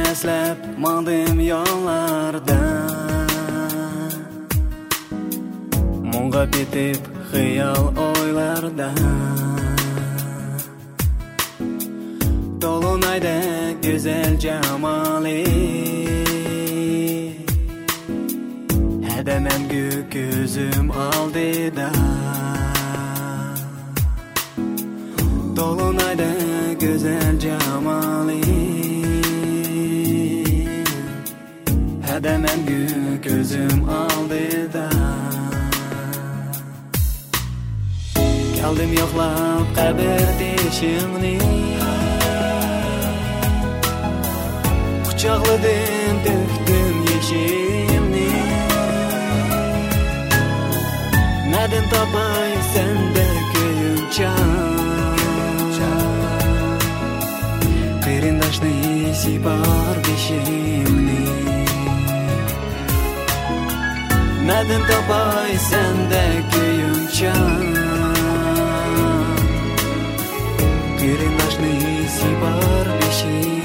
eslep mağdım yollarda Munga bitip hıyal oylarda Dolunayda güzel camali Hedemem gözüm aldıda Dolunayda güzel camali Hedemem gözüm aldıda Geldim yoklap kabir deşimni Kucakladım döktüm yeşimni Neden tapay sende köyümcan Kırındaşны sipar beşimni Neden tapay sende köyümcan Kırındaşны sipar beşimni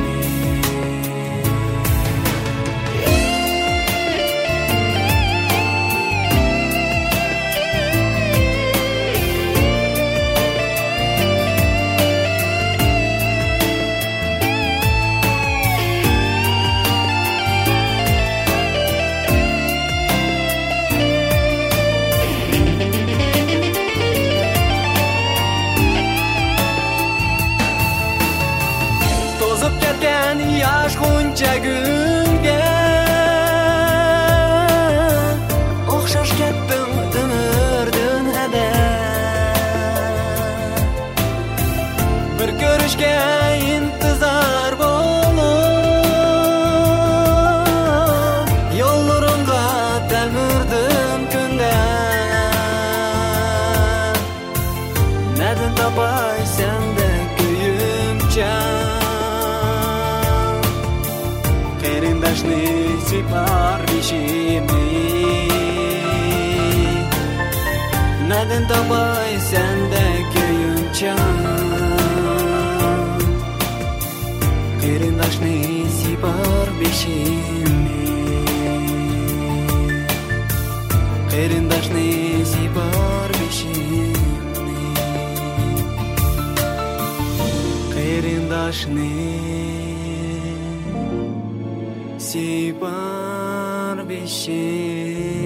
Yaş gunca günge Oxşaş ketdim ömürdün hede Bir görüşge intizar bolup Yollarımda telmürdüm günde Neden tapay sende köyümcan Kırındaşны sipar beşimni Neden tapay sende köyümcan Kırındaşны sipar beşimni Kırındaşны sipar beşimni Kırındaşны sipar beşimni